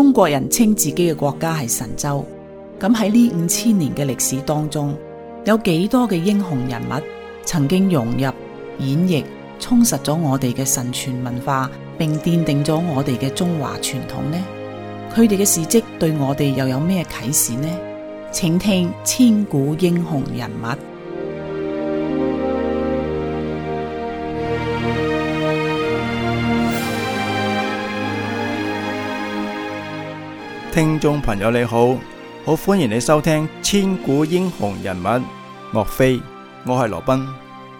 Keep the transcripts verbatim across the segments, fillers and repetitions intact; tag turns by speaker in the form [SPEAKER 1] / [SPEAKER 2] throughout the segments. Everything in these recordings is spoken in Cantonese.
[SPEAKER 1] 中國人稱自己嘅國家係神州，咁喺呢五千年嘅歷史當中，有幾多嘅英雄人物曾經融入、演繹、充實咗我哋嘅神傳文化，並奠定咗我哋嘅中華傳統呢？佢哋嘅事蹟對我哋又有咩啟示呢？請聽千古英雄人物。
[SPEAKER 2] 聽眾朋友你好，好歡迎你收聽千古英雄人物岳飛，我係羅賓。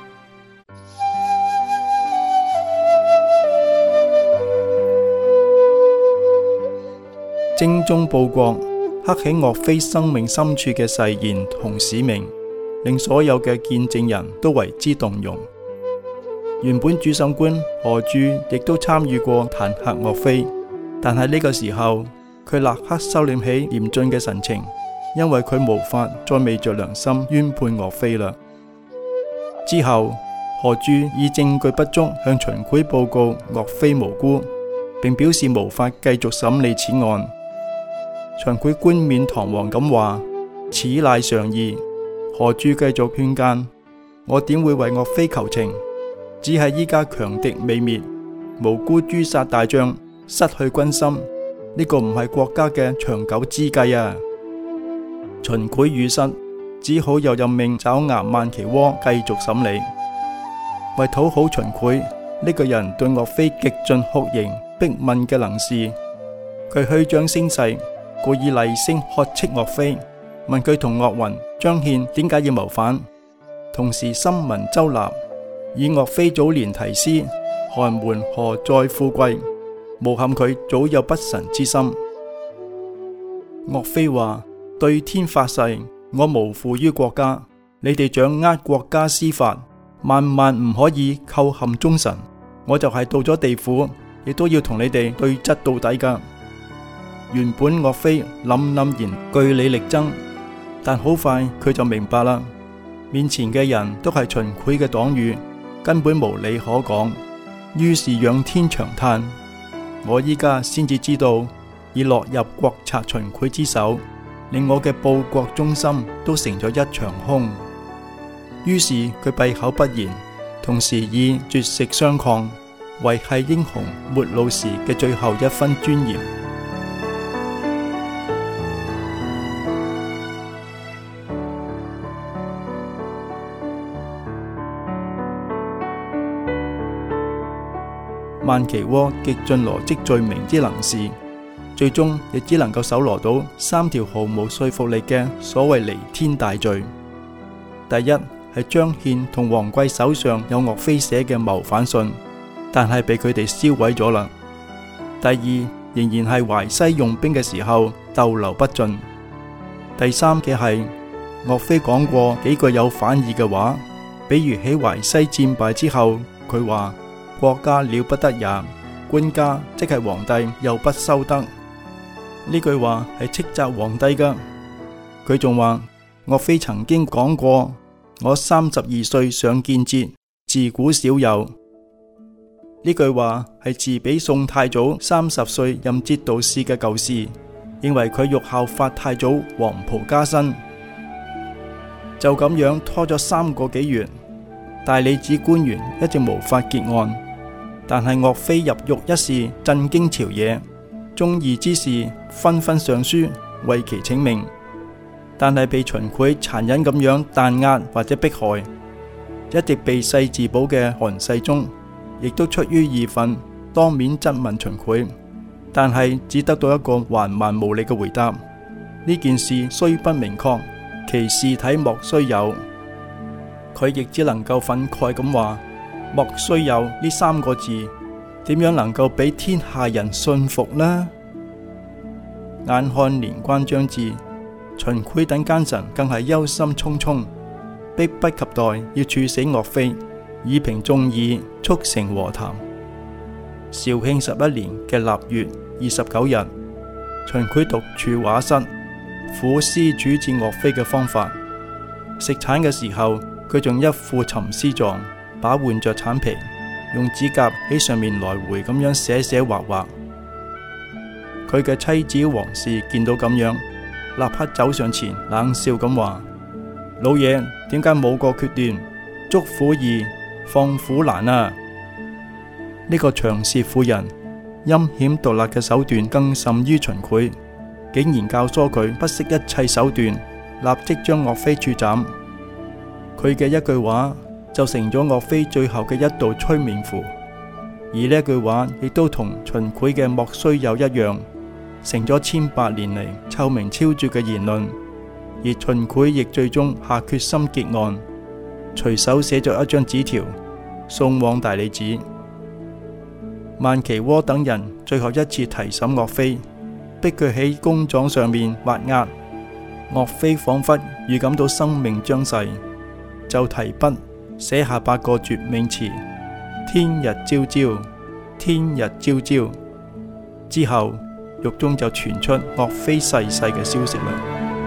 [SPEAKER 2] 精忠報國，刻喺岳飛生命深處嘅誓言同使命，令所有嘅見證人都為之動容。原本主審官何柱亦都參與過彈劾岳飛，但係呢個時候，佢立刻收斂起嚴峻嘅神情，因為佢無法再昧着良心冤判岳飛啦。之後，何柱以證據不足向秦檜報告岳飛無辜，並表示無法繼續審理此案。秦檜冠冕堂皇咁話：此乃上義。何柱繼續勸諫：我點會為岳飛求情？只係依家強敵未滅，無辜誅殺大將，失去軍心。呢個唔係國家嘅長久之計啊！秦檜語塞，只好又任命爪牙萬期窩繼續審理。為討好秦檜，呢、這個人對岳飛極盡酷刑逼問嘅能事，佢虛張聲勢，故意厲聲呵斥岳飛，問佢同岳雲、張憲點解要謀反，同時深聞周立，以岳飛早年題詩寒門何在富貴，誣陷佢早有不臣之心。岳飛話：對天發誓，我無負於國家，你哋掌握國家司法，萬萬唔可以構陷忠臣。我就係到咗地府，亦都要同你哋對質到底噶。原本岳飛冧冧然據理力爭，但好快佢就明白啦，面前嘅人都係秦檜嘅黨羽，根本無理可講。於是仰天長嘆：我依家先至知道，已落入國賊秦檜之手，令我嘅報國忠心都成咗一場空。於是佢閉口不言，同時以絕食相抗，維繫英雄末路時嘅最後一分尊嚴。萬期窩極盡羅織罪名之能事，最終亦只能夠搜羅到三條毫無說服力嘅所謂彌天大罪。第一係張憲同王貴手上有岳飛寫嘅謀反信，但係被佢哋燒毀咗啦。第二仍然係淮西用兵嘅時候逗留不盡。第三嘅係岳飛講過幾句有反意嘅話，比如喺淮西戰敗之後，佢話：國家了不得也，官家即係皇帝又不修德。呢句話係斥責皇帝噶。佢仲話岳飛曾經講過：我三十二歲上建節，自古少有。呢句話係自比宋太祖三十歲任節度使嘅舊事，認為佢欲效法太祖黃袍加身。就咁樣拖咗三個幾月，大理寺官員一直無法結案。但係岳飛入獄一事震驚朝野，忠義之士紛紛上書為其請命，但係被秦檜殘忍咁樣彈壓或者迫害。一直避世自保嘅韓世忠亦都出於義憤，當面質問秦檜，但係只得到一個橫蠻無力嘅回答：呢件事雖不明確，其事體莫須有。佢亦只能夠憤慨咁話：莫須有呢三個字，點樣能夠俾天下人信服呢？眼看年關將至，秦檜等奸臣更係憂心忡忡，迫不及待要處死岳飛，以平眾議，促成和談。紹興十一年嘅臘月二十九日，秦檜獨處畫室，苦思處置岳飛嘅方法。食橙嘅時候，佢仲一副沉思狀，把玩着橙皮，用指甲喺上面來回咁樣寫寫畫畫。 佢嘅妻子王氏見到咁樣，立刻走上前冷笑咁話：老爺，點解冇個決斷？捉虎易，放虎難啊！呢個長舌婦人陰險毒辣嘅手段更甚於秦檜，竟然教唆佢不惜一切手段，立即將岳飛處斬。佢嘅一句話就成咗岳飛最後嘅一道催眠符，而呢句話亦都同秦檜嘅莫須有一樣，成咗千百年嚟臭名昭著嘅言論。而秦檜亦最終下決心結案，隨手寫咗一張紙條送往大理寺。萬耆窩等人最後一次提審岳飛，逼佢喺公狀上面畫押。岳飛仿佛預感到生命將逝，就提筆寫下八個絕命詞：天日昭昭，天日昭昭。之後獄中就傳出岳飛逝世嘅消息啦。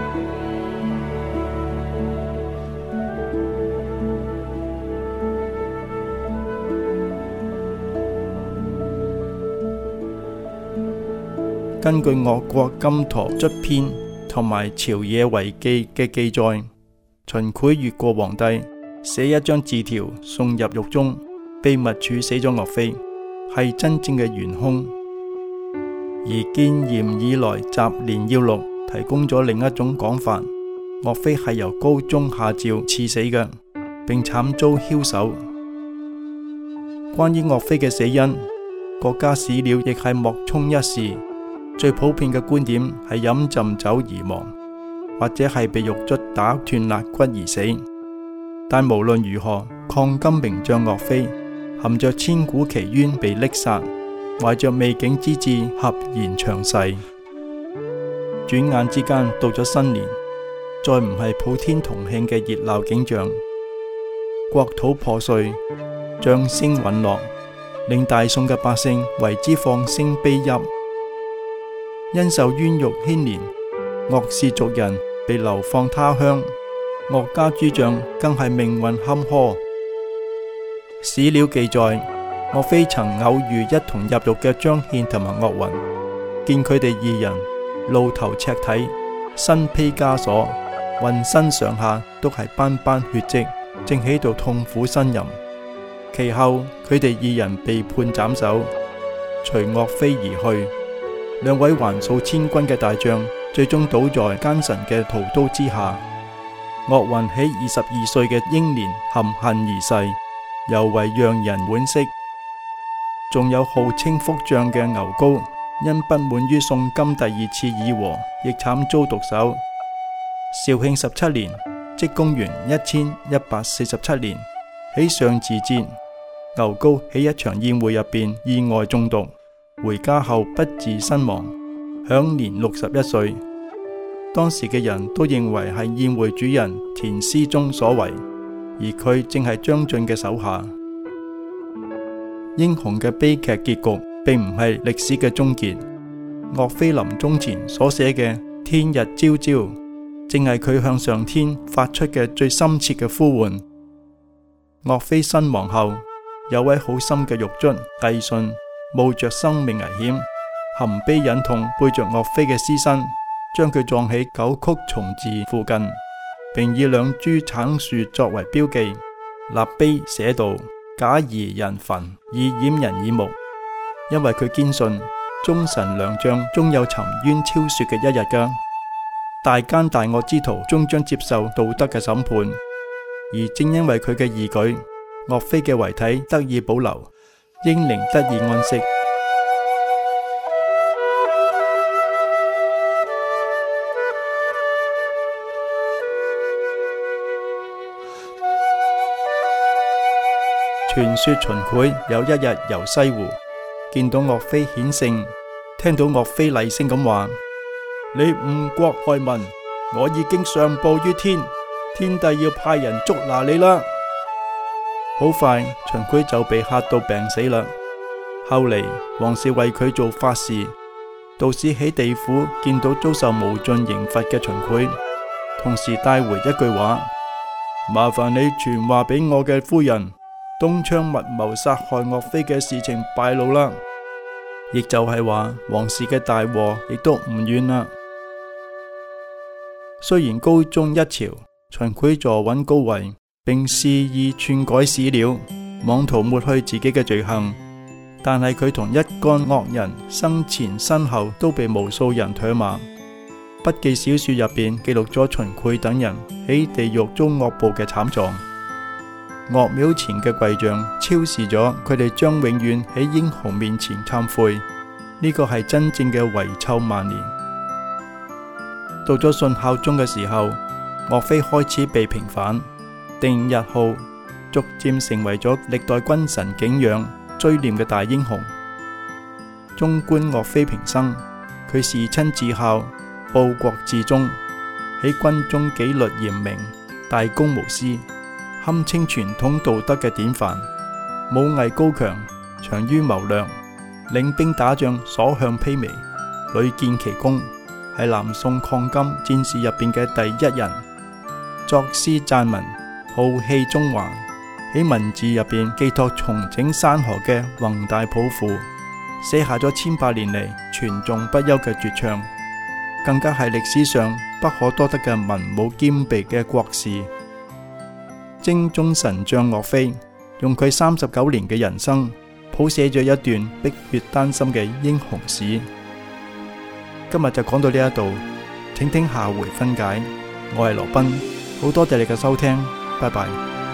[SPEAKER 2] 根據岳國金陀卒編同埋朝野遺記嘅記載，秦檜越過皇帝，寫一張字條送入獄中，秘密處死咗岳飛，係真正嘅元兇。而建炎以來雜年要錄提供咗另一種講法，岳飛係由高宗下詔賜死嘅，並慘遭梟首。關於岳飛嘅死因，國家史料亦係莫衷一是。最普遍嘅觀點係飲浸酒而亡，或者係被獄卒打斷肋骨而死。但無論如何，抗金名將岳飛含着千古奇冤被溺殺，懷着未竟之志合然長逝。轉眼之間到咗新年，再唔係普天同慶嘅熱鬧景象，國土破碎，將聲隕落，令大宋嘅百姓為之放聲悲泣。因受冤獄牽連，岳氏族人被流放他鄉，岳家諸將更係命運坎坷。史料記載，岳飛曾偶遇一同入獄嘅張憲同埋岳雲，見佢哋二人露頭赤體，身披枷鎖，渾身上下都係斑斑血跡，正喺度痛苦呻吟。其後佢哋二人被判斬首，隨岳飛而去。兩位橫掃千軍嘅大將，最終倒在奸臣嘅屠刀之下。岳雲喺二十二歲嘅英年含恨而逝，尤為讓人惋惜。仲有號稱福將嘅牛皋，因不滿於宋金第二次議和，亦慘遭毒手。紹興十七年，即公元一千一百四十七年，喺上巳節，牛皋喺一場宴會入邊意外中毒，回家後不治身亡，享年六十一歲。當時嘅人都認為係宴會主人田思忠所為，而佢正係張晉嘅手下。英雄嘅悲劇結局並唔係歷史嘅終結。岳飛臨終前所寫嘅天日昭昭，正係佢向上天發出嘅最深切嘅呼喚。岳飛身亡後，有位好心嘅獄卒魏信冒着生命危險，含悲忍痛背着岳飛嘅屍身，將佢葬喺九曲松寺附近，並以兩株橙樹作為標記，立碑寫道：假宜人墳，以掩人耳目。因為佢堅信忠臣良將終有沉冤昭雪嘅一日噶，大奸大惡之徒終將接受道德嘅審判。而正因為佢嘅義舉，岳飛嘅遺體得以保留，英靈得以安息。傳說秦檜有一日遊西湖，見到岳飛顯聖，聽到岳飛厲聲咁話：你誤國害民，我已經上報於天，天帝要派人捉拿你啦。好快，秦檜就被嚇到病死啦。後嚟皇室為佢做法事，道士喺地府見到遭受無盡刑罰嘅秦檜，同時帶回一句話：麻煩你傳話俾我嘅夫人，東窗密謀殺害岳飛嘅事情敗露啦。 亦就係話王氏嘅大禍亦都唔遠啦。雖然高宗一朝秦檜坐穩高位，並肆意篡改史料，妄圖抹去自己嘅罪行，但係佢同一干惡人生前身後都被無數人唾罵。筆記小說入邊記錄咗秦檜等人喺地獄中惡報嘅慘狀。岳廟前嘅跪像昭示咗佢哋將永遠喺英雄面前懺悔，呢個係真正嘅遺臭萬年。到咗信孝宗嘅時候，岳飛開始被平反，定日號逐漸成為咗歷代君臣敬仰追念嘅大英雄。縱觀岳飛平生，佢事親至孝，報國至忠，喺軍中紀律嚴明，大公無私，堪稱傳統道德嘅典範。武藝高強，長於謀略，領兵打仗所向披靡，屢建奇功，係南宋抗金戰士入邊嘅第一人。作詩撰文，浩氣中華，喺文字入邊寄託重整山河嘅宏大抱負，寫下咗千百年嚟傳頌不休嘅絕唱，更加係歷史上不可多得嘅文武兼備嘅國士。精忠神將岳飛用佢三十九年嘅人生譜寫咗一段碧血丹心嘅英雄史。今日就講到呢一度，請聽下回分解。我係羅賓，好多謝你嘅收聽，拜拜。